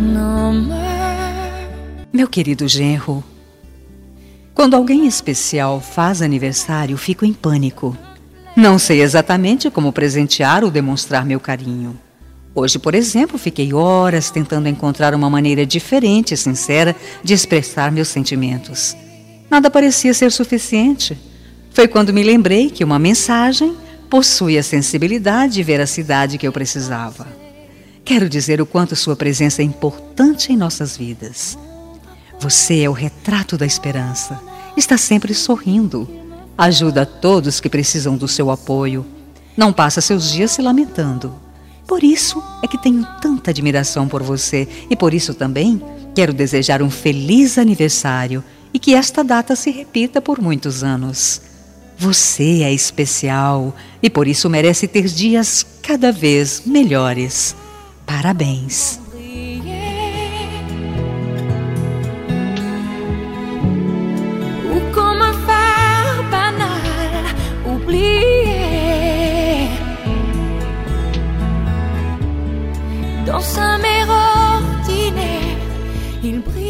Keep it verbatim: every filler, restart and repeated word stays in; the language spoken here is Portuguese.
Meu querido genro, quando alguém especial faz aniversário, fico em pânico. Não sei exatamente como presentear ou demonstrar meu carinho. Hoje, por exemplo, fiquei horas tentando encontrar uma maneira diferente e sincera de expressar meus sentimentos. Nada parecia ser suficiente. Foi quando me lembrei que uma mensagem possui a sensibilidade e veracidade que eu precisava. Quero dizer o quanto sua presença é importante em nossas vidas. Você é o retrato da esperança. Está sempre sorrindo. Ajuda a todos que precisam do seu apoio. Não passa seus dias se lamentando. Por isso é que tenho tanta admiração por você e por isso também quero desejar um feliz aniversário e que esta data se repita por muitos anos. Você é especial e por isso merece ter dias cada vez melhores. Parabéns! Dans un mer ordinaire, il brille.